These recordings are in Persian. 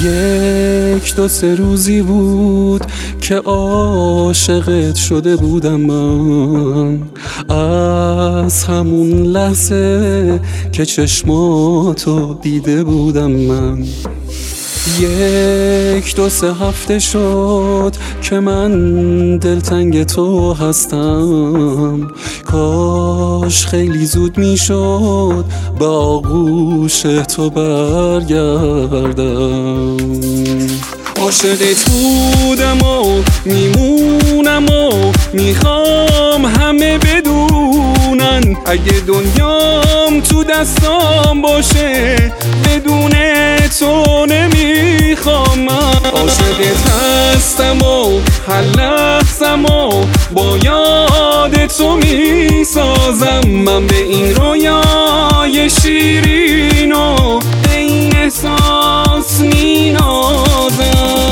یک دو سه روزی بود که عاشقت شده بودم من، از همون لحظه که چشماتو دیده بودم من. یک دو سه هفته شد که من دلتنگ تو هستم، کاش خیلی زود میشد به آغوش تو برگردم. عاشقت بودم و میمونم و میخوام همه بدونن، اگه دنیام تو دستام باشه بدون تو نمیخوام. من عاشقت هستم و هر لحظم و با یاد تو میسازم. من به این رویای شیرین و به این احساس مینازم.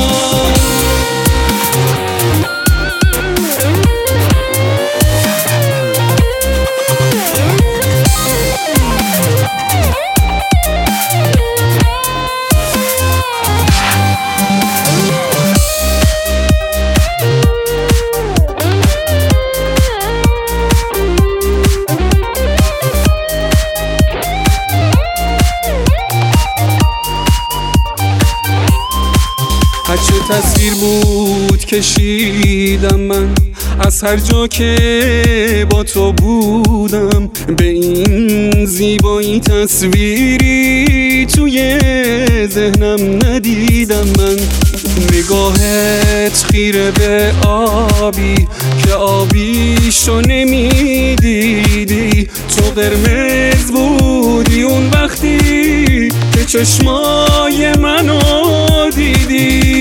هرچه تصویر بود کشیدم من از هر جا که با تو بودم، به این زیبایی تصویری توی ذهنم ندیدم من. نگاهت خیره به آبی که آبیشو نمیدیدی، تو قرمز بودی اون وقتی که چشمای منو دیدی.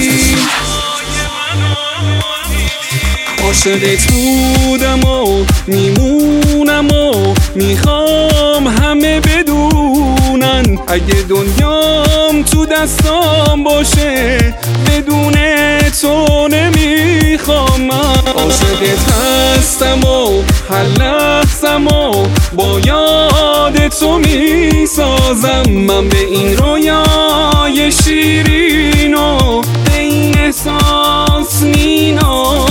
عاشقت بودم و میمونم و میخوام همه بدونن، اگه دنیام تو دستام باشه بدون تو نمیخوام. من عاشقت هستم و هر لحظم و با یاد تو میسازم. من به این رویای شیرین و به این احساس مینازم.